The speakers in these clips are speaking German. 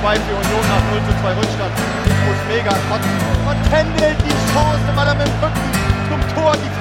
2 für Union nach 0:2 Rückstand. Infos mega. Und Kendall die Chance, weil er mit dem Rücken zum Tor die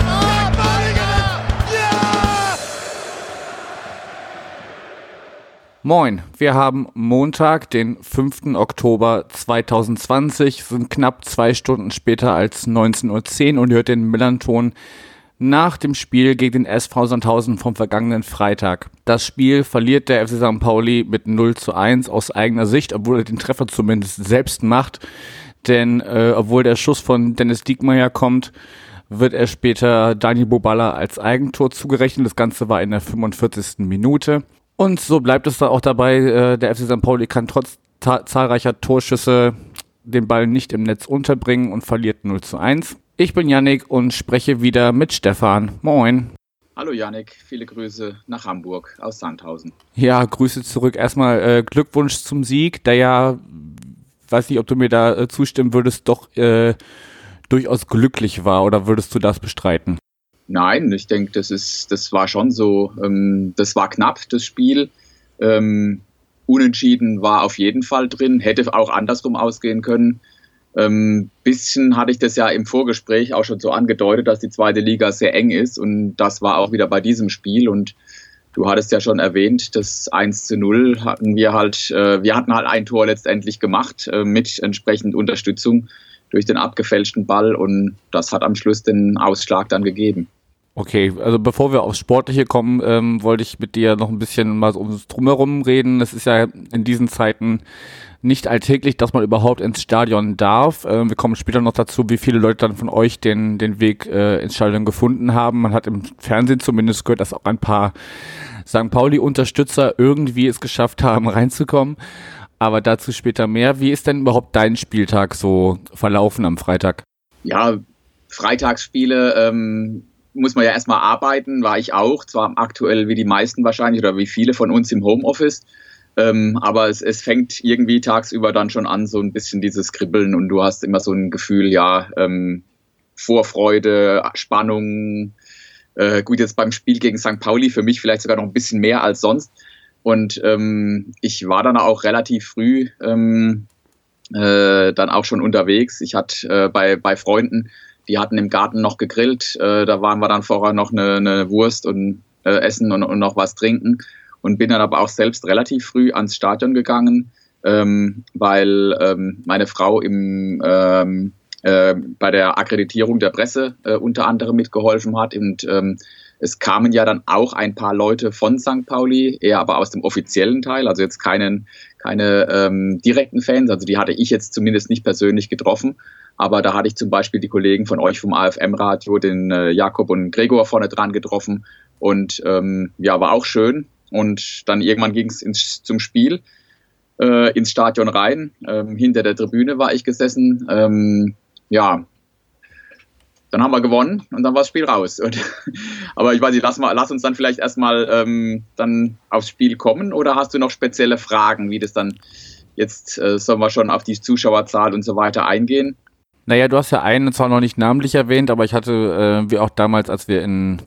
Moin, wir haben Montag, den 5. Oktober 2020, sind knapp 2 Stunden später als 19:10 Uhr und ihr hört den Millern-Ton nach dem Spiel gegen den SV Sandhausen vom vergangenen Freitag. Das Spiel verliert der FC St. Pauli mit 0:1 aus eigener Sicht, obwohl er den Treffer zumindest selbst macht, denn obwohl der Schuss von Dennis Diekmeyer kommt, wird er später Daniel Boballa als Eigentor zugerechnet. Das Ganze war in der 45. Minute. Und so bleibt es da auch dabei, der FC St. Pauli kann trotz zahlreicher Torschüsse den Ball nicht im Netz unterbringen und verliert 0:1. Ich bin Yannick und spreche wieder mit Stefan. Moin. Hallo Yannick, viele Grüße nach Hamburg aus Sandhausen. Ja, Grüße zurück. Erstmal Glückwunsch zum Sieg, der ja, weiß nicht, ob du mir da zustimmen würdest, doch durchaus glücklich war, oder würdest du das bestreiten? Nein, ich denke, das war schon so, das war knapp, das Spiel. Unentschieden war auf jeden Fall drin, hätte auch andersrum ausgehen können. Bisschen hatte ich das ja im Vorgespräch auch schon so angedeutet, dass die zweite Liga sehr eng ist, und das war auch wieder bei diesem Spiel. Und du hattest ja schon erwähnt, das 1:0 wir hatten halt ein Tor letztendlich gemacht, mit entsprechend Unterstützung durch den abgefälschten Ball, und das hat am Schluss den Ausschlag dann gegeben. Okay, also bevor wir aufs Sportliche kommen, wollte ich mit dir noch ein bisschen mal ums Drumherum reden. Es ist ja in diesen Zeiten nicht alltäglich, dass man überhaupt ins Stadion darf. Wir kommen später noch dazu, wie viele Leute dann von euch den Weg ins Stadion gefunden haben. Man hat im Fernsehen zumindest gehört, dass auch ein paar St. Pauli-Unterstützer irgendwie es geschafft haben, reinzukommen. Aber dazu später mehr. Wie ist denn überhaupt dein Spieltag so verlaufen am Freitag? Ja, Freitagsspiele muss man ja erstmal arbeiten, war ich auch, zwar aktuell wie die meisten wahrscheinlich oder wie viele von uns im Homeoffice, aber es fängt irgendwie tagsüber dann schon an, so ein bisschen dieses Kribbeln, und du hast immer so ein Gefühl, ja, Vorfreude, Spannung, gut, jetzt beim Spiel gegen St. Pauli für mich vielleicht sogar noch ein bisschen mehr als sonst, und ich war dann auch relativ früh dann auch schon unterwegs. Ich hatte bei Freunden, die hatten im Garten noch gegrillt, da waren wir dann vorher noch eine Wurst und essen und noch was trinken, und bin dann aber auch selbst relativ früh ans Stadion gegangen, weil meine Frau bei der Akkreditierung der Presse unter anderem mitgeholfen hat, und es kamen ja dann auch ein paar Leute von St. Pauli, eher aber aus dem offiziellen Teil, also jetzt keine direkten Fans, also die hatte ich jetzt zumindest nicht persönlich getroffen, aber da hatte ich zum Beispiel die Kollegen von euch vom AFM-Radio, den Jakob und Gregor vorne dran getroffen, und ja, war auch schön. Und dann irgendwann ging es zum Spiel, ins Stadion rein, hinter der Tribüne war ich gesessen, ja, dann haben wir gewonnen und dann war das Spiel raus. Aber ich weiß nicht, lass uns dann vielleicht erstmal dann aufs Spiel kommen, oder hast du noch spezielle Fragen, wie das dann jetzt, sollen wir schon auf die Zuschauerzahl und so weiter eingehen? Naja, du hast ja einen zwar noch nicht namentlich erwähnt, aber ich hatte, wie auch damals, als wir in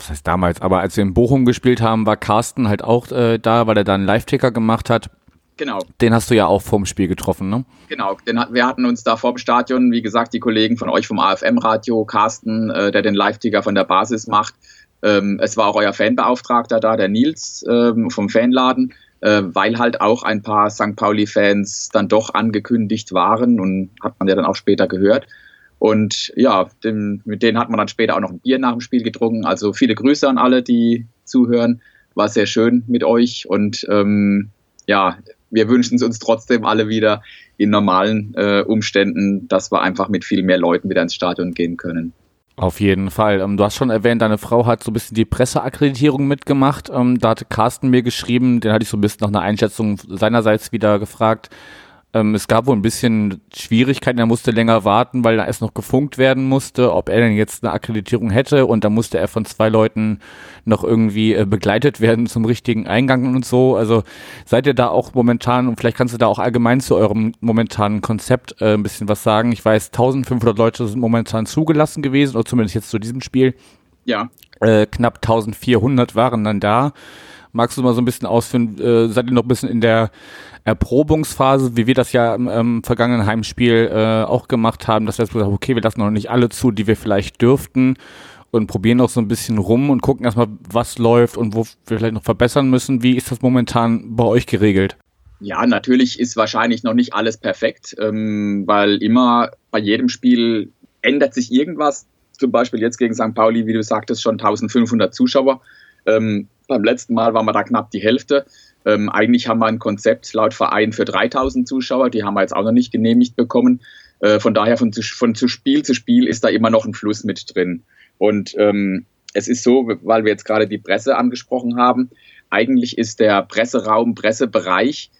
Bochum gespielt haben, war Carsten halt auch da, weil er da einen Live-Ticker gemacht hat. Genau. Den hast du ja auch vorm Spiel getroffen, ne? Genau, wir hatten uns da vor dem Stadion, wie gesagt, die Kollegen von euch vom AFM-Radio, Carsten, der den Live-Ticker von der Basis macht. Es war auch euer Fanbeauftragter da, der Nils vom Fanladen, weil halt auch ein paar St. Pauli-Fans dann doch angekündigt waren, und hat man ja dann auch später gehört. Und ja, mit denen hat man dann später auch noch ein Bier nach dem Spiel getrunken. Also viele Grüße an alle, die zuhören. War sehr schön mit euch, und ja, wir wünschen es uns trotzdem alle wieder in normalen Umständen, dass wir einfach mit viel mehr Leuten wieder ins Stadion gehen können. Auf jeden Fall. Du hast schon erwähnt, deine Frau hat so ein bisschen die Presseakkreditierung mitgemacht. Da hatte Carsten mir geschrieben, den hatte ich so ein bisschen nach einer Einschätzung seinerseits wieder gefragt. Es gab wohl ein bisschen Schwierigkeiten, er musste länger warten, weil da erst noch gefunkt werden musste, ob er denn jetzt eine Akkreditierung hätte, und da musste er von 2 Leuten noch irgendwie begleitet werden zum richtigen Eingang und so. Also seid ihr da auch momentan, und vielleicht kannst du da auch allgemein zu eurem momentanen Konzept ein bisschen was sagen. Ich weiß, 1500 Leute sind momentan zugelassen gewesen, oder zumindest jetzt zu diesem Spiel. Ja. Knapp 1400 waren dann da. Magst du mal so ein bisschen ausführen, seid ihr noch ein bisschen in der Erprobungsphase, wie wir das ja im vergangenen Heimspiel auch gemacht haben, dass wir jetzt gesagt haben, okay, wir lassen noch nicht alle zu, die wir vielleicht dürften und probieren noch so ein bisschen rum und gucken erstmal, was läuft und wo wir vielleicht noch verbessern müssen. Wie ist das momentan bei euch geregelt? Ja, natürlich ist wahrscheinlich noch nicht alles perfekt, weil immer bei jedem Spiel ändert sich irgendwas. Zum Beispiel jetzt gegen St. Pauli, wie du sagtest, schon 1500 Zuschauer. Beim letzten Mal waren wir da knapp die Hälfte. Eigentlich haben wir ein Konzept laut Verein für 3000 Zuschauer. Die haben wir jetzt auch noch nicht genehmigt bekommen. Von daher von Spiel zu Spiel ist da immer noch ein Fluss mit drin. Und es ist so, weil wir jetzt gerade die Presse angesprochen haben, eigentlich ist der Presseraum, Pressebereich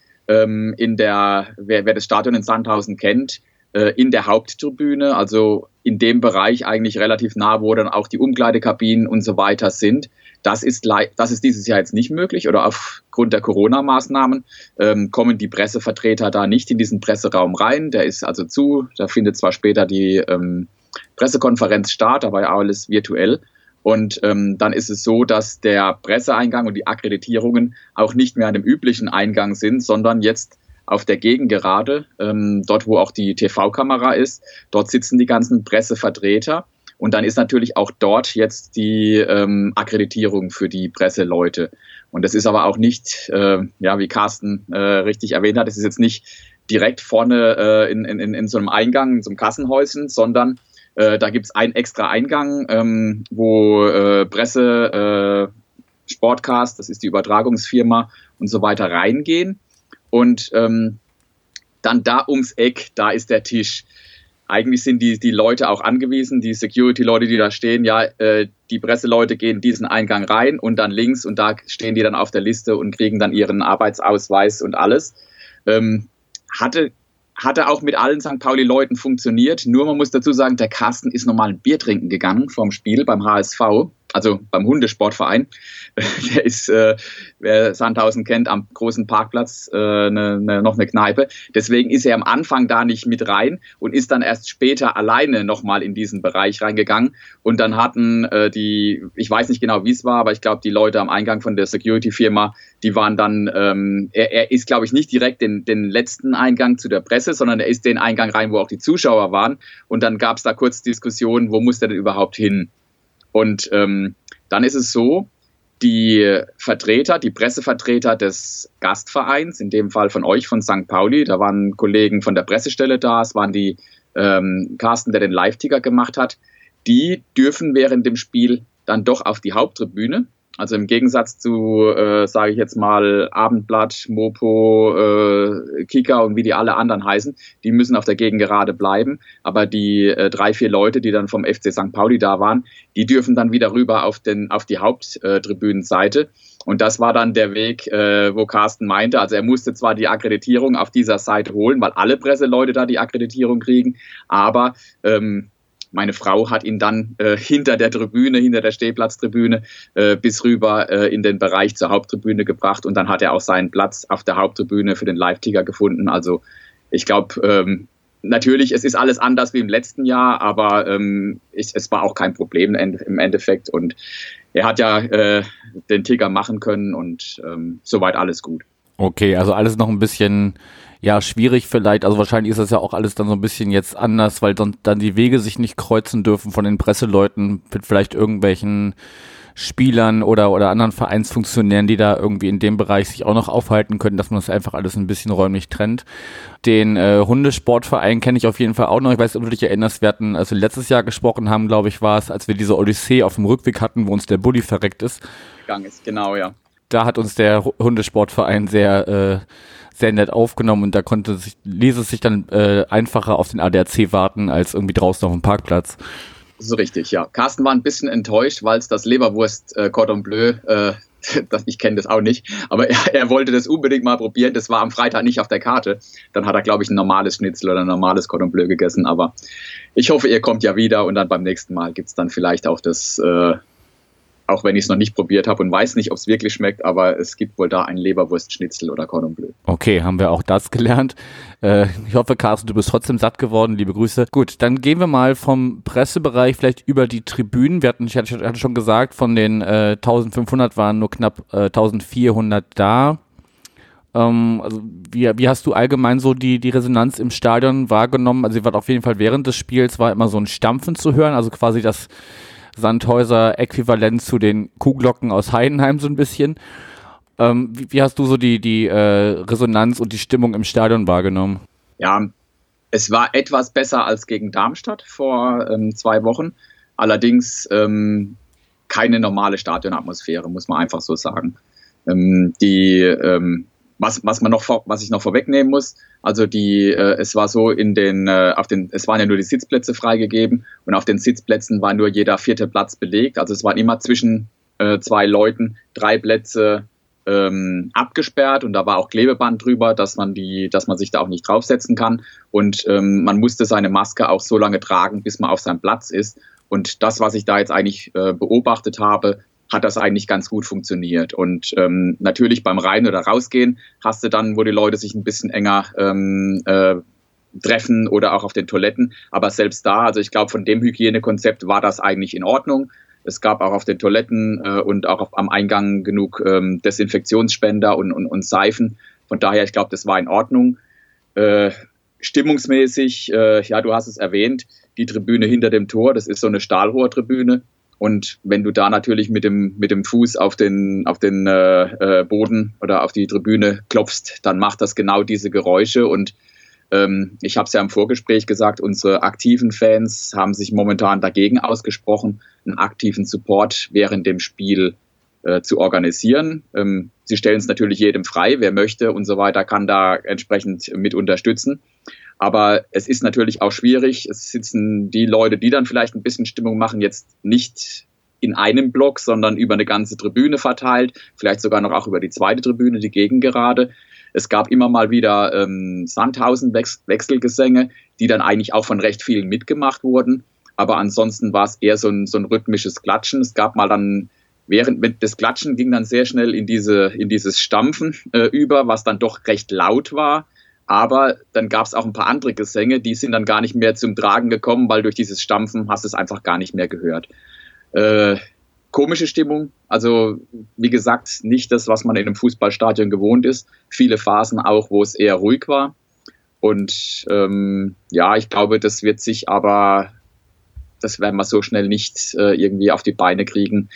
wer das Stadion in Sandhausen kennt, in der Haupttribüne, also in dem Bereich eigentlich relativ nah, wo dann auch die Umkleidekabinen und so weiter sind. Das ist dieses Jahr jetzt nicht möglich oder aufgrund der Corona-Maßnahmen kommen die Pressevertreter da nicht in diesen Presseraum rein. Der ist also zu, da findet zwar später die Pressekonferenz statt, aber alles virtuell. Und dann ist es so, dass der Presseeingang und die Akkreditierungen auch nicht mehr an dem üblichen Eingang sind, sondern jetzt auf der Gegengerade, dort wo auch die TV-Kamera ist, dort sitzen die ganzen Pressevertreter. Und dann ist natürlich auch dort jetzt die Akkreditierung für die Presseleute. Und das ist aber auch nicht, wie Carsten richtig erwähnt hat, es ist jetzt nicht direkt vorne in so einem Eingang, in so einem Kassenhäuschen, sondern da gibt es einen extra Eingang, wo Presse, Sportcast, das ist die Übertragungsfirma und so weiter reingehen. Und dann da ums Eck, da ist der Tisch. Eigentlich sind die Leute auch angewiesen, die Security-Leute, die da stehen, die Presseleute gehen diesen Eingang rein und dann links und da stehen die dann auf der Liste und kriegen dann ihren Arbeitsausweis und alles. Hatte auch mit allen St. Pauli-Leuten funktioniert, nur man muss dazu sagen, der Carsten ist normal ein Bier trinken gegangen vorm Spiel beim HSV, also beim Hundesportverein. Der ist, wer Sandhausen kennt, am großen Parkplatz noch eine Kneipe. Deswegen ist er am Anfang da nicht mit rein und ist dann erst später alleine nochmal in diesen Bereich reingegangen. Und dann hatten ich weiß nicht genau, wie es war, aber ich glaube, die Leute am Eingang von der Security-Firma, die waren dann, er ist, glaube ich, nicht direkt den letzten Eingang zu der Presse, sondern er ist den Eingang rein, wo auch die Zuschauer waren. Und dann gab es da kurz Diskussionen, wo muss der denn überhaupt hin? Und dann ist es so, die Pressevertreter des Gastvereins, in dem Fall von euch, von St. Pauli, da waren Kollegen von der Pressestelle da, es waren die Carsten, der den Live-Ticker gemacht hat, die dürfen während dem Spiel dann doch auf die Haupttribüne. Also im Gegensatz zu, sage ich jetzt mal, Abendblatt, Mopo, Kicker und wie die alle anderen heißen, die müssen auf der Gegengerade bleiben. Aber die 3-4 Leute, die dann vom FC St. Pauli da waren, die dürfen dann wieder rüber auf die Haupttribünenseite. Und das war dann der Weg, wo Carsten meinte, also er musste zwar die Akkreditierung auf dieser Seite holen, weil alle Presseleute da die Akkreditierung kriegen, aber meine Frau hat ihn dann hinter der Stehplatztribüne bis rüber in den Bereich zur Haupttribüne gebracht und dann hat er auch seinen Platz auf der Haupttribüne für den Live-Ticker gefunden. Also ich glaube, natürlich, es ist alles anders wie im letzten Jahr, aber es war auch kein Problem im Endeffekt und er hat ja den Ticker machen können und soweit alles gut. Okay, also alles noch ein bisschen schwierig vielleicht, also wahrscheinlich ist das ja auch alles dann so ein bisschen jetzt anders, weil dann die Wege sich nicht kreuzen dürfen von den Presseleuten mit vielleicht irgendwelchen Spielern oder anderen Vereinsfunktionären, die da irgendwie in dem Bereich sich auch noch aufhalten können, dass man das einfach alles ein bisschen räumlich trennt. Den Hundesportverein kenne ich auf jeden Fall auch noch. Ich weiß nicht, ob du dich erinnerst, wir hatten, als wir letztes Jahr gesprochen haben, glaube ich, war es, als wir diese Odyssee auf dem Rückweg hatten, wo uns der Bulli verreckt ist. Genau, ja. Da hat uns der Hundesportverein sehr nett aufgenommen und da ließ es sich dann einfacher auf den ADAC warten, als irgendwie draußen auf dem Parkplatz. So richtig, ja. Carsten war ein bisschen enttäuscht, weil es das Leberwurst Cordon Bleu, ich kenne das auch nicht, aber er wollte das unbedingt mal probieren. Das war am Freitag nicht auf der Karte. Dann hat er, glaube ich, ein normales Schnitzel oder ein normales Cordon Bleu gegessen. Aber ich hoffe, ihr kommt ja wieder und dann beim nächsten Mal gibt es dann vielleicht auch das auch wenn ich es noch nicht probiert habe und weiß nicht, ob es wirklich schmeckt, aber es gibt wohl da ein Leberwurstschnitzel oder Cordon Bleu. Okay, haben wir auch das gelernt. Ich hoffe, Carsten, du bist trotzdem satt geworden. Liebe Grüße. Gut, dann gehen wir mal vom Pressebereich vielleicht über die Tribünen. Ich hatte schon gesagt, von den 1500 waren nur knapp 1400 da. Also wie hast du allgemein so die Resonanz im Stadion wahrgenommen? Also sie war auf jeden Fall während des Spiels war immer so ein Stampfen zu hören, also quasi das Sandhäuser-Äquivalent zu den Kuhglocken aus Heidenheim so ein bisschen. Wie hast du so die Resonanz und die Stimmung im Stadion wahrgenommen? Ja, es war etwas besser als gegen Darmstadt vor 2 Wochen. Allerdings keine normale Stadionatmosphäre, muss man einfach so sagen. Was ich noch vorwegnehmen muss, also es war so es waren ja nur die Sitzplätze freigegeben und auf den Sitzplätzen war nur jeder 4. Platz belegt. Also es waren immer zwischen 2 Leuten 3 Plätze abgesperrt und da war auch Klebeband drüber, dass man sich da auch nicht draufsetzen kann und man musste seine Maske auch so lange tragen, bis man auf seinem Platz ist. Und das, was ich da jetzt eigentlich beobachtet habe, hat das eigentlich ganz gut funktioniert. Und natürlich beim Rein- oder Rausgehen hast du dann, wo die Leute sich ein bisschen enger treffen oder auch auf den Toiletten. Aber selbst da, also ich glaube, von dem Hygienekonzept war das eigentlich in Ordnung. Es gab auch auf den Toiletten und auch am Eingang genug Desinfektionsspender und Seifen. Von daher, ich glaube, das war in Ordnung. Stimmungsmäßig, ja, du hast es erwähnt, die Tribüne hinter dem Tor, das ist so eine Stahlrohrtribüne. Und wenn du da natürlich mit dem Fuß auf den Boden oder auf die Tribüne klopfst, dann macht das genau diese Geräusche. Und ich habe es ja im Vorgespräch gesagt, unsere aktiven Fans haben sich momentan dagegen ausgesprochen, einen aktiven Support während dem Spiel zu organisieren. Sie stellen es natürlich jedem frei, wer möchte und so weiter, kann da entsprechend mit unterstützen. Aber es ist natürlich auch schwierig. Es sitzen die Leute, die dann vielleicht ein bisschen Stimmung machen, jetzt nicht in einem Block, sondern über eine ganze Tribüne verteilt, vielleicht sogar noch auch über die zweite Tribüne, die Gegengerade. Es gab immer mal wieder Sandhausen-Wechselgesänge, die dann eigentlich auch von recht vielen mitgemacht wurden. Aber ansonsten war es eher so ein rhythmisches Klatschen. Es gab mal dann, während des Klatschen ging dann sehr schnell in dieses Stampfen über, was dann doch recht laut war. Aber dann gab es auch ein paar andere Gesänge, die sind dann gar nicht mehr zum Tragen gekommen, weil durch dieses Stampfen hast du es einfach gar nicht mehr gehört. Komische Stimmung, also wie gesagt, nicht das, was man in einem Fußballstadion gewohnt ist. Viele Phasen auch, wo es eher ruhig war. Und ja, ich glaube, das werden wir so schnell nicht irgendwie auf die Beine kriegen.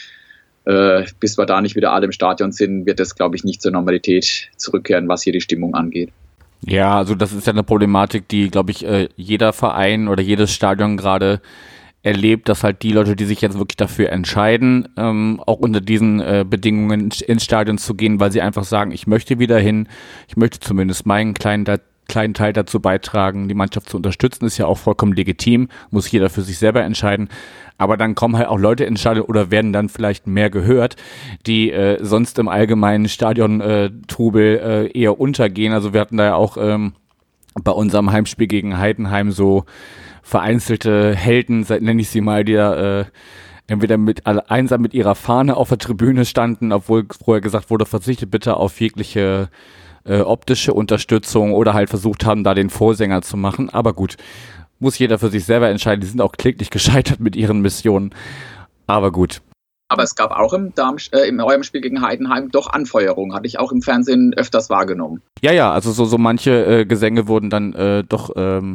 Bis wir da nicht wieder alle im Stadion sind, wird das, glaube ich, nicht zur Normalität zurückkehren, was hier die Stimmung angeht. Ja, also das ist ja eine Problematik, die, glaube ich, jeder Verein oder jedes Stadion gerade erlebt, dass halt die Leute, die sich jetzt wirklich dafür entscheiden, auch unter diesen Bedingungen ins Stadion zu gehen, weil sie einfach sagen, ich möchte wieder hin, ich möchte zumindest meinen kleinen Teil dazu beitragen, die Mannschaft zu unterstützen, ist ja auch vollkommen legitim, muss jeder für sich selber entscheiden. Aber dann kommen halt auch Leute ins Stadion oder werden dann vielleicht mehr gehört, die sonst im allgemeinen Stadion-Trubel eher untergehen. Also wir hatten da ja auch bei unserem Heimspiel gegen Heidenheim so vereinzelte Helden, nenne ich sie mal, die da entweder einsam mit ihrer Fahne auf der Tribüne standen, obwohl vorher gesagt wurde, verzichtet bitte auf jegliche optische Unterstützung oder halt versucht haben, da den Vorsänger zu machen. Aber gut, muss jeder für sich selber entscheiden. Die sind auch kläglich gescheitert mit ihren Missionen. Aber gut. Aber es gab auch in eurem Spiel gegen Heidenheim doch Anfeuerung. Hatte ich auch im Fernsehen öfters wahrgenommen. Ja, also so manche Gesänge wurden dann doch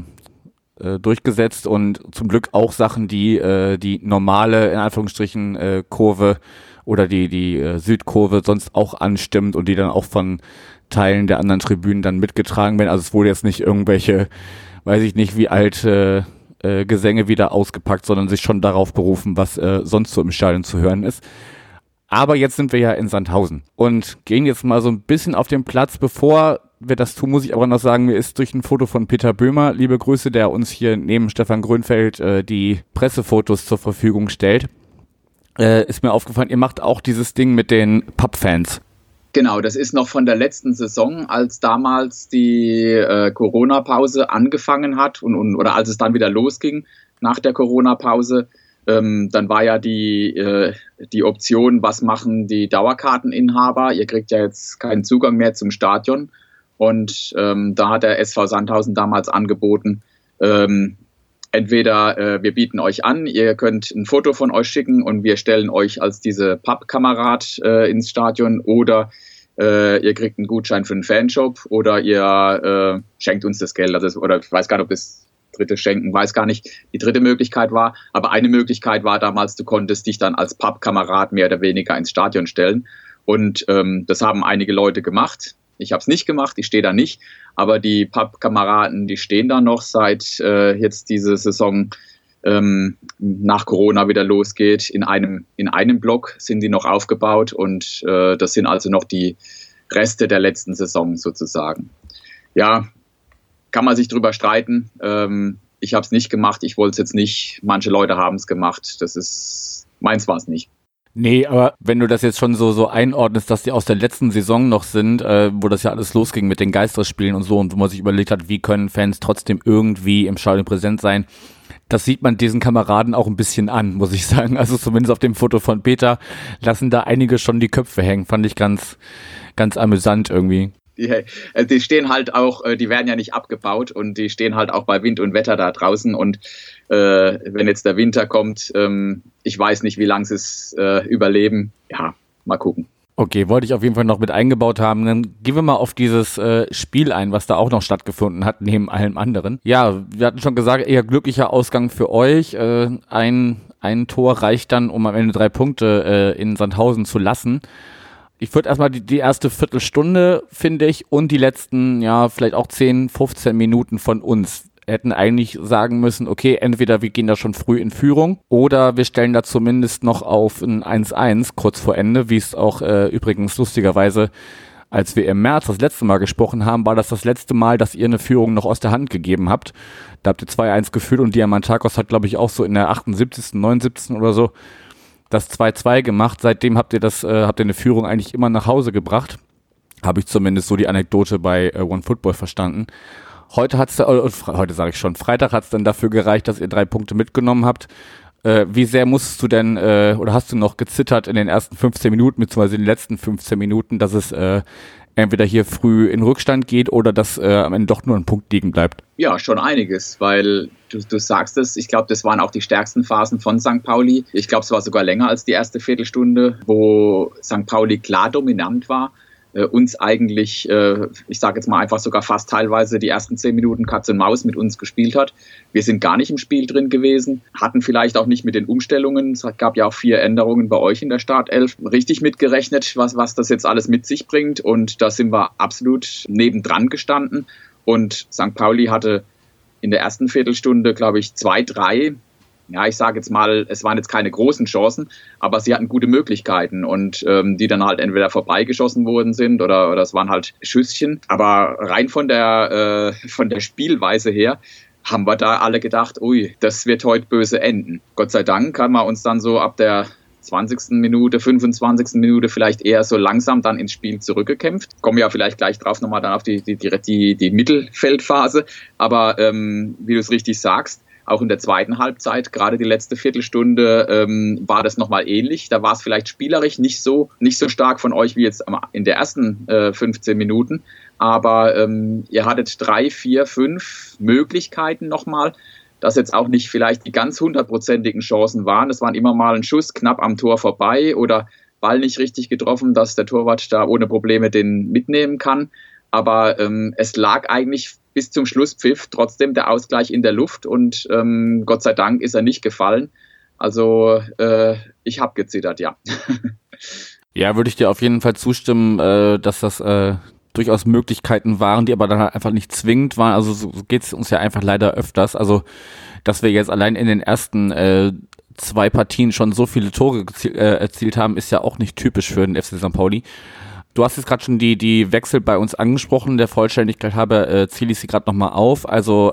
durchgesetzt und zum Glück auch Sachen, die normale, in Anführungsstrichen, Kurve oder die Südkurve sonst auch anstimmt und die dann auch von Teilen der anderen Tribünen dann mitgetragen werden. Also es wurde jetzt nicht irgendwelche, weiß ich nicht, wie alte Gesänge wieder ausgepackt, sondern sich schon darauf berufen, was sonst so im Stadion zu hören ist. Aber jetzt sind wir ja in Sandhausen und gehen jetzt mal so ein bisschen auf den Platz. Bevor wir das tun, muss ich aber noch sagen, mir ist durch ein Foto von Peter Böhmer, liebe Grüße, der uns hier neben Stefan Grönfeld die Pressefotos zur Verfügung stellt, ist mir aufgefallen, ihr macht auch dieses Ding mit den Pappfans. Genau, das ist noch von der letzten Saison, als damals die Corona-Pause angefangen hat oder als es dann wieder losging nach der Corona-Pause. Dann war ja die Option, was machen die Dauerkarteninhaber? Ihr kriegt ja jetzt keinen Zugang mehr zum Stadion. Und da hat der SV Sandhausen damals angeboten, entweder wir bieten euch an, ihr könnt ein Foto von euch schicken und wir stellen euch als diese Pappkamerad ins Stadion, oder ihr kriegt einen Gutschein für einen Fanshop, oder ihr schenkt uns das Geld. Also, oder ich weiß gar nicht, ob das dritte Schenken, weiß gar nicht, die dritte Möglichkeit war. Aber eine Möglichkeit war damals, du konntest dich dann als Pappkamerad mehr oder weniger ins Stadion stellen. Und das haben einige Leute gemacht. Ich habe es nicht gemacht, ich stehe da nicht. Aber die Pappkameraden, die stehen da noch seit jetzt diese Saison nach Corona wieder losgeht. In einem Block sind die noch aufgebaut, und das sind also noch die Reste der letzten Saison sozusagen. Ja, kann man sich drüber streiten. Ich habe es nicht gemacht, ich wollte es jetzt nicht. Manche Leute haben es gemacht. Meins war es nicht. Nee, aber wenn du das jetzt schon so einordnest, dass die aus der letzten Saison noch sind, wo das ja alles losging mit den Geisterspielen und so, und wo man sich überlegt hat, wie können Fans trotzdem irgendwie im Stadion präsent sein, das sieht man diesen Kameraden auch ein bisschen an, muss ich sagen. Also zumindest auf dem Foto von Peter lassen da einige schon die Köpfe hängen. Fand ich ganz, ganz amüsant irgendwie. Die stehen halt auch, die werden ja nicht abgebaut, und die stehen halt auch bei Wind und Wetter da draußen, und wenn jetzt der Winter kommt, ich weiß nicht, wie lange sie es überleben. Ja, mal gucken. Okay, wollte ich auf jeden Fall noch mit eingebaut haben. Dann gehen wir mal auf dieses Spiel ein, was da auch noch stattgefunden hat, neben allem anderen. Ja, wir hatten schon gesagt, eher glücklicher Ausgang für euch. Ein Tor reicht dann, um am Ende 3 Punkte in Sandhausen zu lassen. Ich würde erstmal die erste Viertelstunde, finde ich, und die letzten, ja, vielleicht auch 10, 15 Minuten von uns hätten eigentlich sagen müssen, okay, entweder wir gehen da schon früh in Führung, oder wir stellen da zumindest noch auf ein 1-1 kurz vor Ende, wie es auch übrigens lustigerweise, als wir im März das letzte Mal gesprochen haben, war das letzte Mal, dass ihr eine Führung noch aus der Hand gegeben habt. Da habt ihr 2-1 geführt, und Diamantakos hat, glaube ich, auch so in der 78., 79. oder so das 2-2 gemacht. Seitdem habt ihr eine Führung eigentlich immer nach Hause gebracht. Habe ich zumindest so die Anekdote bei OneFootball verstanden. Freitag hat es dann dafür gereicht, dass ihr 3 Punkte mitgenommen habt. Wie sehr musstest du denn, oder hast du noch gezittert in den ersten 15 Minuten, beziehungsweise in den letzten 15 Minuten, dass es entweder hier früh in Rückstand geht oder dass am Ende doch nur ein Punkt liegen bleibt? Ja, schon einiges, weil du sagst es, ich glaube, das waren auch die stärksten Phasen von St. Pauli. Ich glaube, es war sogar länger als die erste Viertelstunde, wo St. Pauli klar dominant war. Uns eigentlich, ich sage jetzt mal einfach sogar fast teilweise die ersten 10 Minuten Katz und Maus mit uns gespielt hat. Wir sind gar nicht im Spiel drin gewesen, hatten vielleicht auch nicht mit den Umstellungen, es gab ja auch 4 Änderungen bei euch in der Startelf, richtig mitgerechnet, was das jetzt alles mit sich bringt, und da sind wir absolut nebendran gestanden, und St. Pauli hatte in der ersten Viertelstunde, glaube ich, 2, 3, ja, ich sage jetzt mal, es waren jetzt keine großen Chancen, aber sie hatten gute Möglichkeiten, und die dann halt entweder vorbeigeschossen worden sind oder es waren halt Schüsschen. Aber rein von der Spielweise her haben wir da alle gedacht, ui, das wird heute böse enden. Gott sei Dank haben wir uns dann so ab der 20. Minute, 25. Minute vielleicht eher so langsam dann ins Spiel zurückgekämpft. Kommen wir ja vielleicht gleich drauf nochmal dann auf die Mittelfeldphase. Aber wie du es richtig sagst, auch in der zweiten Halbzeit, gerade die letzte Viertelstunde, war das nochmal ähnlich. Da war es vielleicht spielerisch nicht so stark von euch wie jetzt in der ersten 15 Minuten. Aber ihr hattet 3, 4, 5 Möglichkeiten nochmal, dass jetzt auch nicht vielleicht die ganz 100%igen Chancen waren. Es waren immer mal ein Schuss knapp am Tor vorbei oder Ball nicht richtig getroffen, dass der Torwart da ohne Probleme den mitnehmen kann. Aber es lag eigentlich bis zum Schlusspfiff trotzdem der Ausgleich in der Luft, und Gott sei Dank ist er nicht gefallen. Also ich habe gezittert, ja. Ja, würde ich dir auf jeden Fall zustimmen, dass das durchaus Möglichkeiten waren, die aber dann halt einfach nicht zwingend waren. Also so geht es uns ja einfach leider öfters. Also dass wir jetzt allein in den ersten 2 Partien schon so viele Tore erzielt haben, ist ja auch nicht typisch für den FC St. Pauli. Du hast jetzt gerade schon die Wechsel bei uns angesprochen. Der Vollständigkeit halber zähle ich sie gerade nochmal auf. Also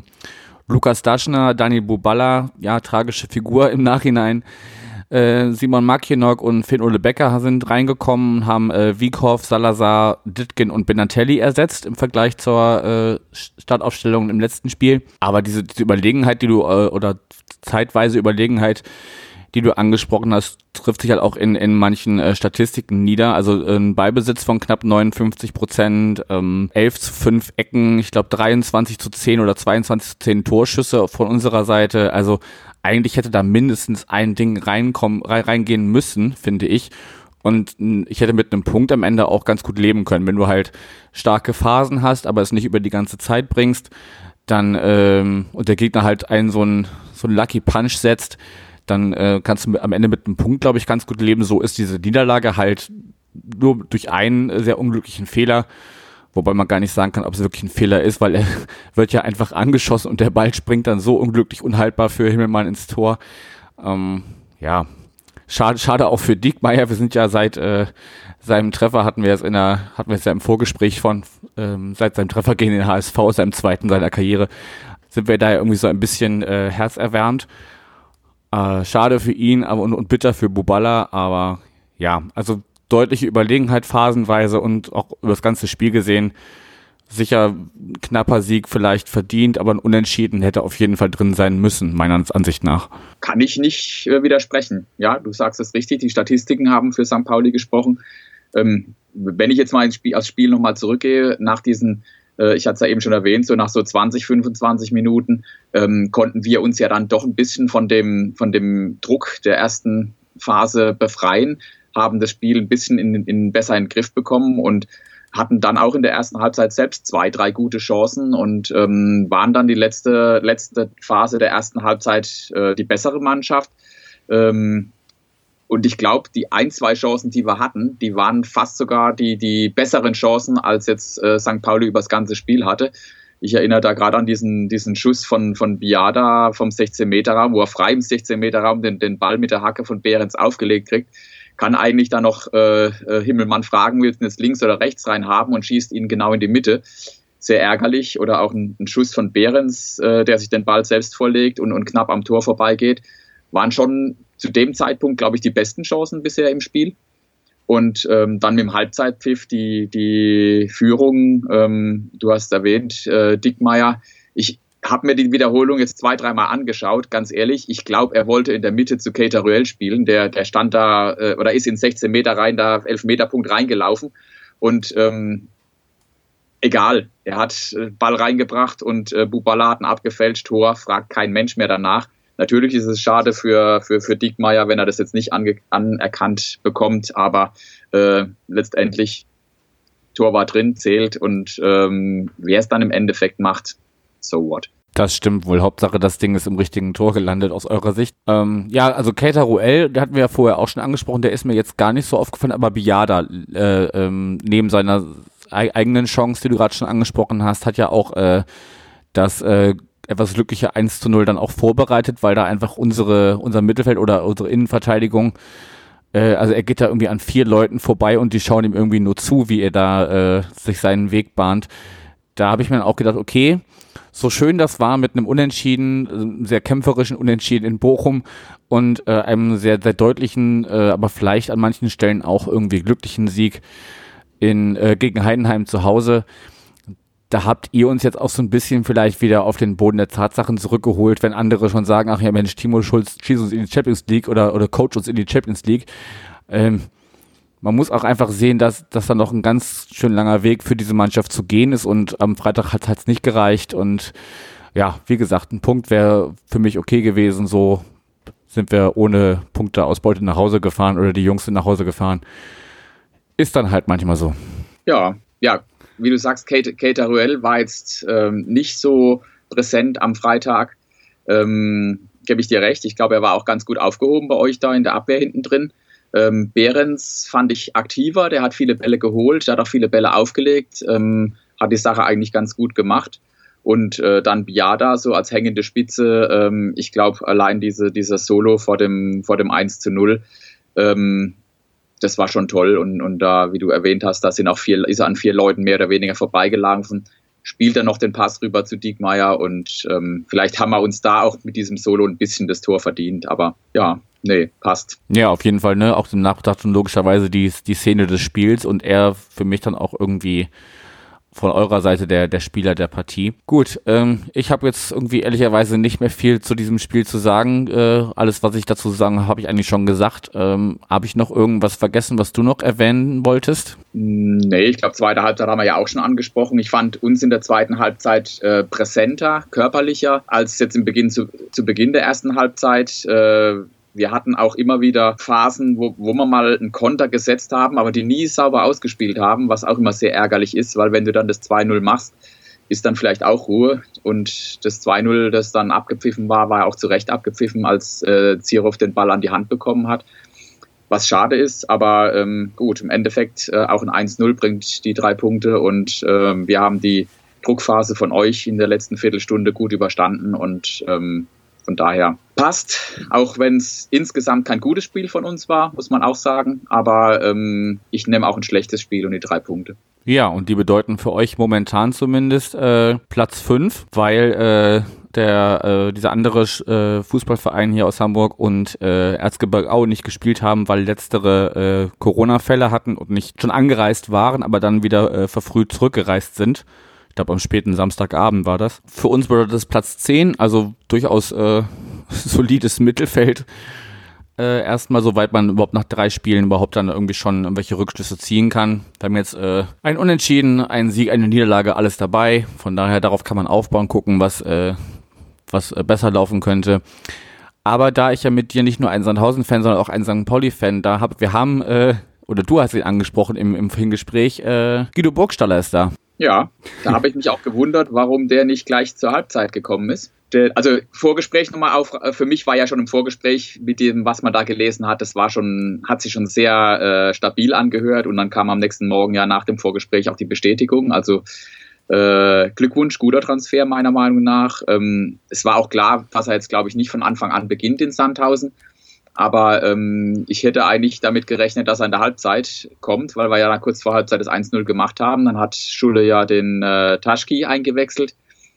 Lukas Daschner, Daniel Buballa, ja, tragische Figur im Nachhinein. Simon Makienok und Finn-Ole Becker sind reingekommen, haben Wiekhoff, Salazar, Dittgen und Benatelli ersetzt im Vergleich zur Startaufstellung im letzten Spiel. Aber diese Überlegenheit, die du oder zeitweise Überlegenheit, die du angesprochen hast, trifft sich halt auch in manchen Statistiken nieder. Also ein Ballbesitz von knapp 59%, 11-5 Ecken, ich glaube 23-10 oder 22-10 Torschüsse von unserer Seite. Also eigentlich hätte da mindestens ein Ding reingehen müssen, finde ich. Und ich hätte mit einem Punkt am Ende auch ganz gut leben können. Wenn du halt starke Phasen hast, aber es nicht über die ganze Zeit bringst, dann und der Gegner halt einen so einen Lucky Punch setzt, dann kannst du am Ende mit einem Punkt, glaube ich, ganz gut leben. So ist diese Niederlage halt nur durch einen sehr unglücklichen Fehler, wobei man gar nicht sagen kann, ob es wirklich ein Fehler ist, weil er wird ja einfach angeschossen und der Ball springt dann so unglücklich unhaltbar für Himmelmann ins Tor. Ja, schade auch für Diekmeyer. Wir sind ja seit seinem Treffer, hatten wir es ja im Vorgespräch seit seinem Treffer gegen den HSV, seinem zweiten seiner Karriere, sind wir da ja irgendwie so ein bisschen herzerwärmt. Schade für ihn und bitter für Buballa, aber ja, also deutliche Überlegenheit phasenweise und auch über das ganze Spiel gesehen. Sicher knapper Sieg vielleicht verdient, aber ein Unentschieden hätte auf jeden Fall drin sein müssen, meiner Ansicht nach. Kann ich nicht widersprechen. Ja, du sagst es richtig, die Statistiken haben für St. Pauli gesprochen. Wenn ich jetzt mal aufs Spiel nochmal zurückgehe, nach diesen ich hatte es ja eben schon erwähnt, so nach so 20, 25 Minuten konnten wir uns ja dann doch ein bisschen von dem Druck der ersten Phase befreien, haben das Spiel ein bisschen besser in den Griff bekommen und hatten dann auch in der ersten Halbzeit selbst 2, 3 gute Chancen und waren dann die letzte Phase der ersten Halbzeit die bessere Mannschaft. Und ich glaube, die 1, 2 Chancen, die wir hatten, die waren fast sogar die besseren Chancen, als jetzt St. Pauli über das ganze Spiel hatte. Ich erinnere da gerade an diesen Schuss von Biada vom 16-Meter-Raum, wo er frei im 16-Meter-Raum den Ball mit der Hacke von Behrens aufgelegt kriegt. Kann eigentlich dann noch Himmelmann fragen, willst du jetzt links oder rechts rein haben und schießt ihn genau in die Mitte. Sehr ärgerlich. Oder auch ein Schuss von Behrens, der sich den Ball selbst vorlegt und knapp am Tor vorbeigeht. Waren schon zu dem Zeitpunkt, glaube ich, die besten Chancen bisher im Spiel. Und dann mit dem Halbzeitpfiff die Führung, du hast erwähnt, Diekmeyer. Ich habe mir die Wiederholung jetzt 2, 3 Mal angeschaut, ganz ehrlich. Ich glaube, er wollte in der Mitte zu Keita Ruel spielen. Der stand da oder ist in 16 Meter rein, da 11-Meter-Punkt reingelaufen. Und egal, er hat Ball reingebracht und Buballa hat ein abgefälscht Tor, fragt kein Mensch mehr danach. Natürlich ist es schade für Diekmeyer, wenn er das jetzt nicht anerkannt bekommt, aber letztendlich Tor war drin, zählt und wer es dann im Endeffekt macht, so what. Das stimmt wohl. Hauptsache, das Ding ist im richtigen Tor gelandet aus eurer Sicht. Ja, also Keita Ruel, der hatten wir ja vorher auch schon angesprochen, der ist mir jetzt gar nicht so aufgefallen, aber Biada neben seiner eigenen Chance, die du gerade schon angesprochen hast, hat ja auch das etwas glückliche 1:0 dann auch vorbereitet, weil da einfach unser Mittelfeld oder unsere Innenverteidigung, also er geht da irgendwie an 4 Leuten vorbei und die schauen ihm irgendwie nur zu, wie er da sich seinen Weg bahnt. Da habe ich mir dann auch gedacht, okay, so schön das war mit einem Unentschieden, sehr kämpferischen Unentschieden in Bochum und einem sehr, sehr deutlichen, aber vielleicht an manchen Stellen auch irgendwie glücklichen Sieg gegen Heidenheim zu Hause. Da habt ihr uns jetzt auch so ein bisschen vielleicht wieder auf den Boden der Tatsachen zurückgeholt, wenn andere schon sagen, ach ja Mensch, Timo Schulz schießt uns in die Champions League oder coacht uns in die Champions League. Man muss auch einfach sehen, dass da noch ein ganz schön langer Weg für diese Mannschaft zu gehen ist und am Freitag hat es nicht gereicht und ja, wie gesagt, ein Punkt wäre für mich okay gewesen, so sind wir ohne Punkteausbeute nach Hause gefahren oder die Jungs sind nach Hause gefahren. Ist dann halt manchmal so. Ja, wie du sagst, Keita Ruel war jetzt nicht so präsent am Freitag. Gebe ich dir recht. Ich glaube, er war auch ganz gut aufgehoben bei euch da in der Abwehr hinten drin. Behrens fand ich aktiver, der hat viele Bälle geholt, der hat auch viele Bälle aufgelegt, hat die Sache eigentlich ganz gut gemacht. Und dann Biada so als hängende Spitze, ich glaube allein dieser Solo vor dem 1:0, das war schon toll und da, wie du erwähnt hast, ist er an 4 Leuten mehr oder weniger vorbeigelaufen, spielt er noch den Pass rüber zu Diekmeyer und vielleicht haben wir uns da auch mit diesem Solo ein bisschen das Tor verdient, aber ja, nee, passt. Ja, auf jeden Fall, ne, auch im Nachbetracht schon logischerweise die Szene des Spiels und er für mich dann auch irgendwie von eurer Seite der Spieler der Partie. Gut, ich habe jetzt irgendwie ehrlicherweise nicht mehr viel zu diesem Spiel zu sagen. Alles, was ich dazu sagen habe ich eigentlich schon gesagt. Habe ich noch irgendwas vergessen, was du noch erwähnen wolltest? Nee, ich glaube, zweite Halbzeit haben wir ja auch schon angesprochen. Ich fand uns in der zweiten Halbzeit präsenter, körperlicher als jetzt zu Beginn der ersten Halbzeit. Wir hatten auch immer wieder Phasen, wo wir mal einen Konter gesetzt haben, aber die nie sauber ausgespielt haben, was auch immer sehr ärgerlich ist, weil wenn du dann das 2-0 machst, ist dann vielleicht auch Ruhe. Und das 2-0, das dann abgepfiffen war auch zu Recht abgepfiffen, als Zierov den Ball an die Hand bekommen hat. Was schade ist, aber gut, im Endeffekt auch ein 1-0 bringt die 3 Punkte und wir haben die Druckphase von euch in der letzten Viertelstunde gut überstanden und von daher passt, auch wenn es insgesamt kein gutes Spiel von uns war, muss man auch sagen. Aber ich nehme auch ein schlechtes Spiel und die 3 Punkte. Ja, und die bedeuten für euch momentan zumindest Platz 5, weil dieser andere Fußballverein hier aus Hamburg und Erzgebirge nicht gespielt haben, weil letztere Corona-Fälle hatten und nicht schon angereist waren, aber dann wieder verfrüht zurückgereist sind. Ich glaube, am späten Samstagabend war das. Für uns bedeutet das Platz 10, also durchaus solides Mittelfeld. Erstmal, soweit man überhaupt nach 3 Spielen überhaupt dann irgendwie schon irgendwelche Rückschlüsse ziehen kann. Wir haben jetzt ein Unentschieden, einen Sieg, eine Niederlage, alles dabei. Von daher, darauf kann man aufbauen, gucken, was besser laufen könnte. Aber da ich ja mit dir nicht nur ein Sandhausen-Fan, sondern auch ein St. Pauli-Fan du hast ihn angesprochen im Gespräch, Guido Burgstaller ist da. Ja, da habe ich mich auch gewundert, warum der nicht gleich zur Halbzeit gekommen ist. Also Vorgespräch nochmal für mich war ja schon im Vorgespräch mit dem, was man da gelesen hat, hat sich schon sehr stabil angehört und dann kam am nächsten Morgen ja nach dem Vorgespräch auch die Bestätigung. Also Glückwunsch, guter Transfer meiner Meinung nach. Es war auch klar, dass er jetzt, glaube ich, nicht von Anfang an beginnt in Sandhausen. Aber ich hätte eigentlich damit gerechnet, dass er in der Halbzeit kommt, weil wir ja dann kurz vor Halbzeit das 1-0 gemacht haben. Dann hat Schulle ja den Taschki eingewechselt.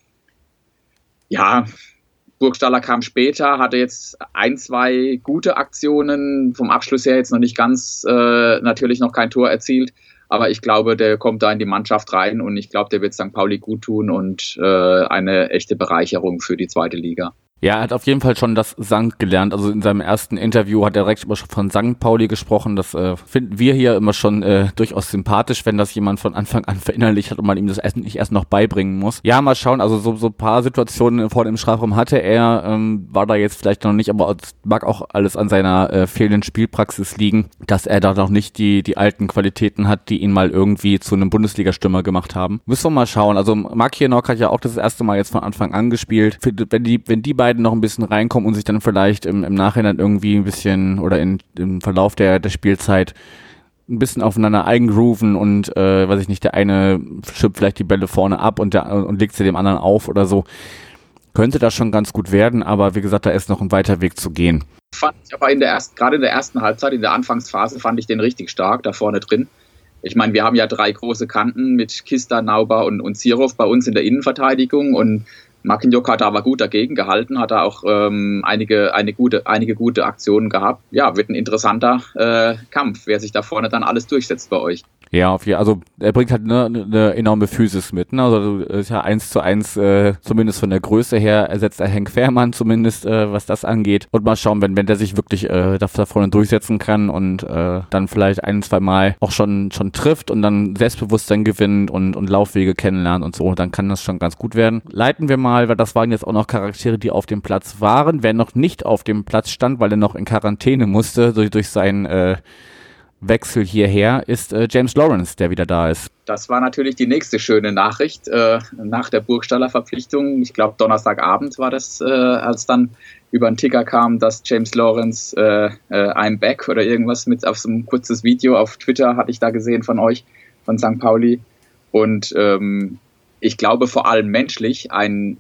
Ja, Burgstaller kam später, hatte jetzt 1-2 gute Aktionen. Vom Abschluss her jetzt noch nicht ganz, natürlich noch kein Tor erzielt. Aber ich glaube, der kommt da in die Mannschaft rein und ich glaube, der wird St. Pauli gut tun und eine echte Bereicherung für die zweite Liga. Ja, er hat auf jeden Fall schon das Sankt gelernt. Also in seinem ersten Interview hat er direkt immer schon von St. Pauli gesprochen. Das finden wir hier immer schon durchaus sympathisch, wenn das jemand von Anfang an verinnerlicht hat und man ihm das nicht erst noch beibringen muss. Ja, mal schauen. Also so ein paar Situationen vor dem Strafraum hatte er. War da jetzt vielleicht noch nicht, aber es mag auch alles an seiner fehlenden Spielpraxis liegen, dass er da noch nicht die alten Qualitäten hat, die ihn mal irgendwie zu einem Bundesliga-Stürmer gemacht haben. Müssen wir mal schauen. Also Mark Hienok hat ja auch das erste Mal jetzt von Anfang an gespielt. Wenn die beiden noch ein bisschen reinkommen und sich dann vielleicht im Nachhinein irgendwie ein bisschen oder im Verlauf der Spielzeit ein bisschen aufeinander eingrooven und weiß ich nicht, der eine schippt vielleicht die Bälle vorne ab und legt sie dem anderen auf oder so, könnte das schon ganz gut werden, aber wie gesagt, da ist noch ein weiter Weg zu gehen. Fand ich aber gerade in der ersten Halbzeit, in der Anfangsphase, fand ich den richtig stark da vorne drin. Ich meine, wir haben ja 3 große Kanten mit Kista, Nauber und Zierov bei uns in der Innenverteidigung und Marquinhos hat aber gut dagegen gehalten, hat da auch einige gute Aktionen gehabt. Ja, wird ein interessanter Kampf, wer sich da vorne dann alles durchsetzt bei euch. Ja, also er bringt halt eine enorme Physis mit. Ne? Also ist ja 1:1, zumindest von der Größe her, ersetzt er Henk Fährmann zumindest, was das angeht. Und mal schauen, wenn der sich wirklich da vorne durchsetzen kann und dann vielleicht 1-2 Mal auch schon trifft und dann Selbstbewusstsein gewinnt und Laufwege kennenlernt und so, dann kann das schon ganz gut werden. Leiten wir mal, weil das waren jetzt auch noch Charaktere, die auf dem Platz waren. Wer noch nicht auf dem Platz stand, weil er noch in Quarantäne musste, durch seinen Wechsel hierher, ist James Lawrence, der wieder da ist. Das war natürlich die nächste schöne Nachricht nach der Burgstaller Verpflichtung. Ich glaube, Donnerstagabend war das, als dann über den Ticker kam, dass James Lawrence I'm back oder irgendwas mit auf so ein kurzes Video auf Twitter hatte ich da gesehen von euch, von St. Pauli. Und ich glaube vor allem menschlich ein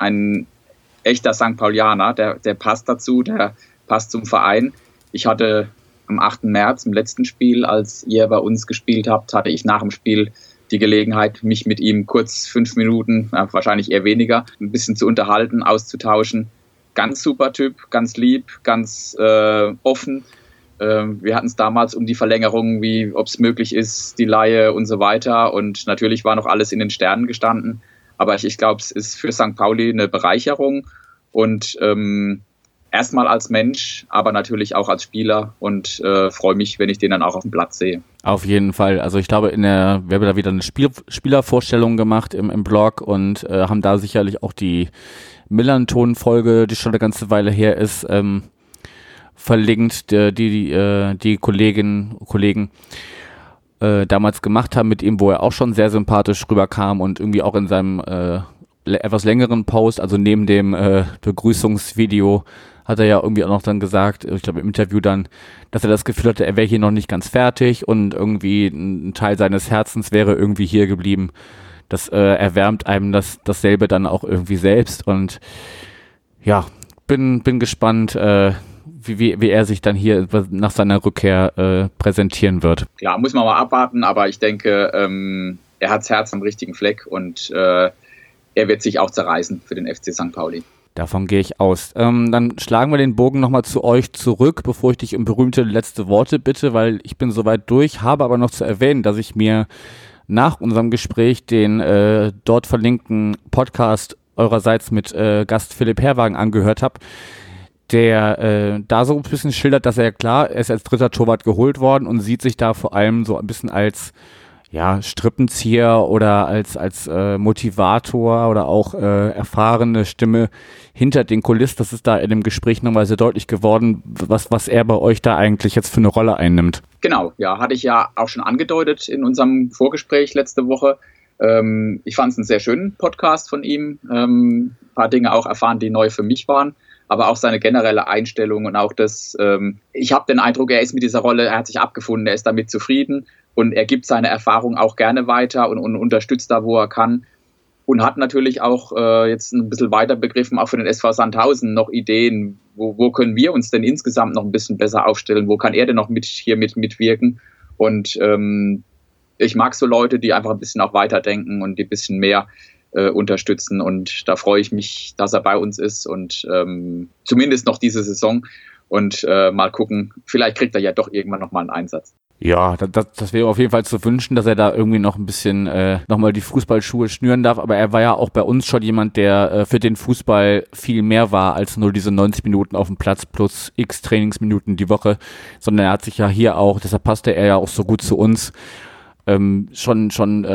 echter St. Paulianer, der passt dazu, der passt zum Verein. Ich hatte am 8. März, im letzten Spiel, als ihr bei uns gespielt habt, hatte ich nach dem Spiel die Gelegenheit, mich mit ihm kurz 5 Minuten, wahrscheinlich eher weniger, ein bisschen zu unterhalten, auszutauschen. Ganz super Typ, ganz lieb, ganz offen Wir hatten es damals um die Verlängerung, wie ob es möglich ist, die Leihe und so weiter. Und natürlich war noch alles in den Sternen gestanden. Aber ich glaube, es ist für St. Pauli eine Bereicherung. Und erstmal als Mensch, aber natürlich auch als Spieler. Und freue mich, wenn ich den dann auch auf dem Platz sehe. Auf jeden Fall. Also ich glaube, wir haben da wieder eine Spielervorstellung gemacht im Blog und haben da sicherlich auch die Millanton-Folge, die schon eine ganze Weile her ist, verlinkt, die Kolleginnen und Kollegen damals gemacht haben mit ihm, wo er auch schon sehr sympathisch rüberkam und irgendwie auch in seinem etwas längeren Post, also neben dem Begrüßungsvideo, hat er ja irgendwie auch noch dann gesagt, ich glaube im Interview dann, dass er das Gefühl hatte, er wäre hier noch nicht ganz fertig und irgendwie ein Teil seines Herzens wäre irgendwie hier geblieben. Das erwärmt einem dasselbe dann auch irgendwie selbst und ja, bin gespannt, wie er sich dann hier nach seiner Rückkehr präsentieren wird. Klar, muss man mal abwarten, aber ich denke, er hat das Herz am richtigen Fleck und er wird sich auch zerreißen für den FC St. Pauli. Davon gehe ich aus. Dann schlagen wir den Bogen nochmal zu euch zurück, bevor ich dich um berühmte letzte Worte bitte, weil ich bin soweit durch, habe aber noch zu erwähnen, dass ich mir nach unserem Gespräch den dort verlinkten Podcast eurerseits mit Gast Philipp Herrwagen angehört habe, der da so ein bisschen schildert, dass er ist als dritter Torwart geholt worden und sieht sich da vor allem so ein bisschen als Strippenzieher oder als Motivator oder auch erfahrene Stimme hinter den Kulissen. Das ist da in dem Gespräch nochmal sehr deutlich geworden, was er bei euch da eigentlich jetzt für eine Rolle einnimmt. Genau, ja, hatte ich ja auch schon angedeutet in unserem Vorgespräch letzte Woche. Ich fand es einen sehr schönen Podcast von ihm. Ein paar Dinge auch erfahren, die neu für mich waren. Aber auch seine generelle Einstellung und auch das, ich habe den Eindruck, er ist mit dieser Rolle, er hat sich abgefunden, er ist damit zufrieden und er gibt seine Erfahrung auch gerne weiter und unterstützt da, wo er kann und hat natürlich auch jetzt ein bisschen weiter begriffen, auch für den SV Sandhausen noch Ideen, wo können wir uns denn insgesamt noch ein bisschen besser aufstellen, wo kann er denn noch mitwirken und ich mag so Leute, die einfach ein bisschen auch weiterdenken und die ein bisschen mehr unterstützen und da freue ich mich, dass er bei uns ist und zumindest noch diese Saison und mal gucken, vielleicht kriegt er ja doch irgendwann nochmal einen Einsatz. Ja, das wäre auf jeden Fall zu wünschen, dass er da irgendwie noch ein bisschen nochmal die Fußballschuhe schnüren darf, aber er war ja auch bei uns schon jemand, der für den Fußball viel mehr war als nur diese 90 Minuten auf dem Platz plus x Trainingsminuten die Woche, sondern er hat sich ja hier auch, deshalb passte er ja auch so gut zu uns, schon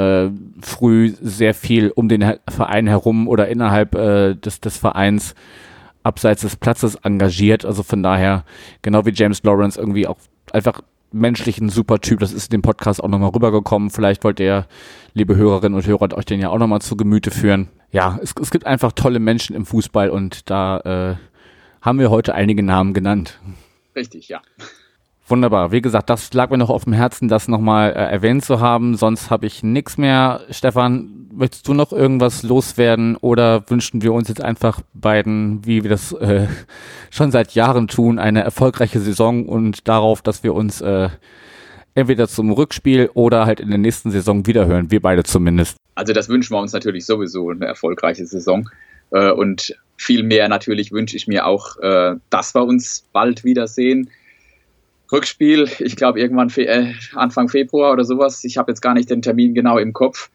früh sehr viel um den Verein herum oder innerhalb des Vereins abseits des Platzes engagiert. Also von daher, genau wie James Lawrence, irgendwie auch einfach menschlich ein super Typ. Das ist in dem Podcast auch nochmal rübergekommen. Vielleicht wollt ihr, liebe Hörerinnen und Hörer, euch den ja auch nochmal zu Gemüte führen. Ja, es gibt einfach tolle Menschen im Fußball und da haben wir heute einige Namen genannt. Richtig, ja. Wunderbar. Wie gesagt, das lag mir noch auf dem Herzen, das nochmal erwähnt zu haben. Sonst habe ich nichts mehr. Stefan, möchtest du noch irgendwas loswerden oder wünschen wir uns jetzt einfach beiden, wie wir das schon seit Jahren tun, eine erfolgreiche Saison und darauf, dass wir uns entweder zum Rückspiel oder halt in der nächsten Saison wiederhören. Wir beide zumindest. Also das wünschen wir uns natürlich sowieso, eine erfolgreiche Saison. Und viel mehr natürlich wünsche ich mir auch, dass wir uns bald wiedersehen. Rückspiel, ich glaube irgendwann Anfang Februar oder sowas. Ich habe jetzt gar nicht den Termin genau im Kopf.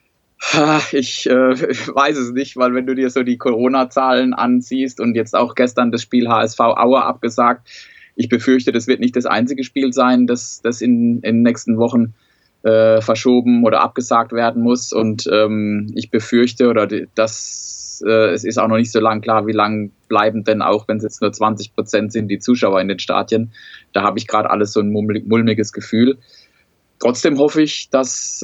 Ich weiß es nicht, weil wenn du dir so die Corona-Zahlen ansiehst und jetzt auch gestern das Spiel HSV Aue abgesagt, ich befürchte, das wird nicht das einzige Spiel sein, das in den nächsten Wochen verschoben oder abgesagt werden muss. Und ich befürchte, es ist auch noch nicht so lang klar, wie lang bleiben denn auch, wenn es jetzt nur 20% sind, die Zuschauer in den Stadien. Da habe ich gerade alles so ein mulmiges Gefühl. Trotzdem hoffe ich, dass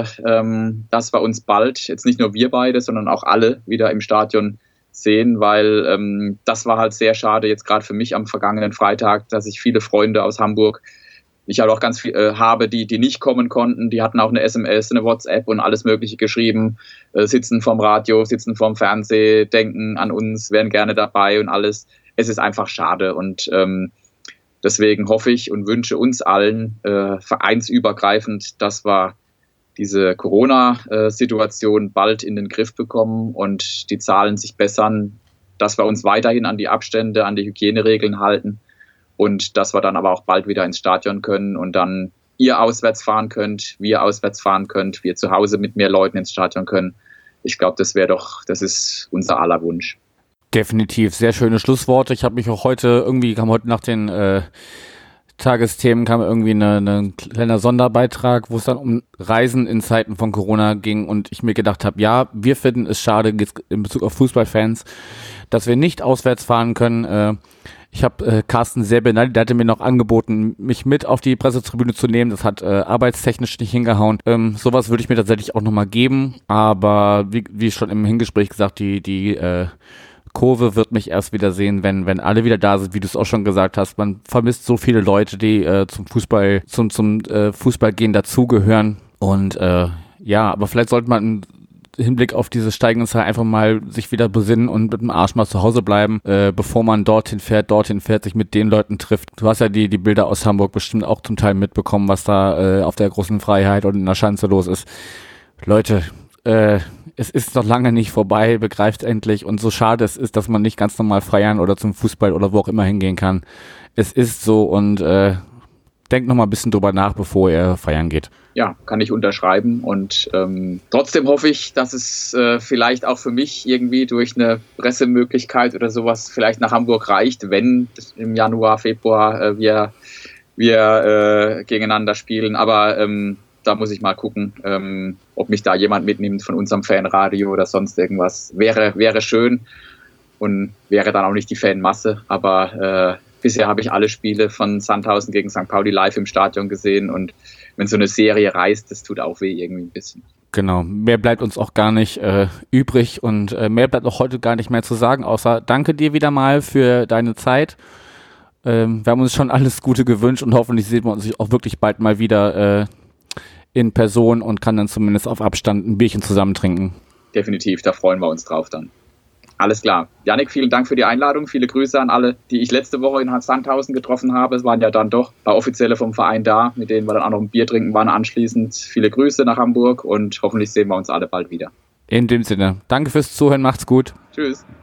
wir uns bald, jetzt nicht nur wir beide, sondern auch alle wieder im Stadion sehen, weil das war halt sehr schade, jetzt gerade für mich am vergangenen Freitag, dass ich viele Freunde aus Hamburg, ich halt auch ganz viel habe, die nicht kommen konnten, die hatten auch eine SMS, eine WhatsApp und alles Mögliche geschrieben, sitzen vorm Radio, sitzen vorm Fernsehen, denken an uns, wären gerne dabei und alles. Es ist einfach schade und deswegen hoffe ich und wünsche uns allen vereinsübergreifend, dass wir diese Corona-Situation bald in den Griff bekommen und die Zahlen sich bessern, dass wir uns weiterhin an die Abstände, an die Hygieneregeln halten und dass wir dann aber auch bald wieder ins Stadion können und dann ihr auswärts fahren könnt, wir auswärts fahren könnt, wir zu Hause mit mehr Leuten ins Stadion können. Ich glaube, das ist unser aller Wunsch. Definitiv, sehr schöne Schlussworte. Ich habe mich auch heute nach den Tagesthemen kam irgendwie ein kleiner Sonderbeitrag, wo es dann um Reisen in Zeiten von Corona ging und ich mir gedacht habe, ja, wir finden es schade in Bezug auf Fußballfans, dass wir nicht auswärts fahren können. Ich habe Carsten sehr beneidet, der hatte mir noch angeboten, mich mit auf die Pressetribüne zu nehmen. Das hat arbeitstechnisch nicht hingehauen. Sowas würde ich mir tatsächlich auch nochmal geben, aber wie schon im Hingespräch gesagt, die Kurve wird mich erst wieder sehen, wenn alle wieder da sind, wie du es auch schon gesagt hast. Man vermisst so viele Leute, die zum Fußball gehen dazugehören. Und aber vielleicht sollte man im Hinblick auf diese steigende Zahl einfach mal sich wieder besinnen und mit dem Arsch mal zu Hause bleiben, bevor man dorthin fährt, sich mit den Leuten trifft. Du hast ja die Bilder aus Hamburg bestimmt auch zum Teil mitbekommen, was da auf der großen Freiheit und in der Schanze los ist. Leute, es ist noch lange nicht vorbei, begreift endlich. Und so schade es ist, dass man nicht ganz normal feiern oder zum Fußball oder wo auch immer hingehen kann. Es ist so und denkt noch mal ein bisschen drüber nach, bevor ihr feiern geht. Ja, kann ich unterschreiben und trotzdem hoffe ich, dass es vielleicht auch für mich irgendwie durch eine Pressemöglichkeit oder sowas vielleicht nach Hamburg reicht, wenn im Januar, Februar wir gegeneinander spielen. Aber da muss ich mal gucken, ob mich da jemand mitnimmt von unserem Fanradio oder sonst irgendwas. Wäre schön und wäre dann auch nicht die Fanmasse. Aber bisher habe ich alle Spiele von Sandhausen gegen St. Pauli live im Stadion gesehen. Und wenn so eine Serie reißt, das tut auch weh irgendwie ein bisschen. Genau, mehr bleibt uns auch gar nicht übrig und mehr bleibt auch heute gar nicht mehr zu sagen, außer danke dir wieder mal für deine Zeit. Wir haben uns schon alles Gute gewünscht und hoffentlich sehen wir uns auch wirklich bald mal wieder in Person und kann dann zumindest auf Abstand ein Bierchen zusammen trinken. Definitiv, da freuen wir uns drauf dann. Alles klar. Jannik, vielen Dank für die Einladung. Viele Grüße an alle, die ich letzte Woche in Sandhausen getroffen habe. Es waren ja dann doch ein paar Offizielle vom Verein da, mit denen wir dann auch noch ein Bier trinken waren anschließend. Viele Grüße nach Hamburg und hoffentlich sehen wir uns alle bald wieder. In dem Sinne, danke fürs Zuhören, macht's gut. Tschüss.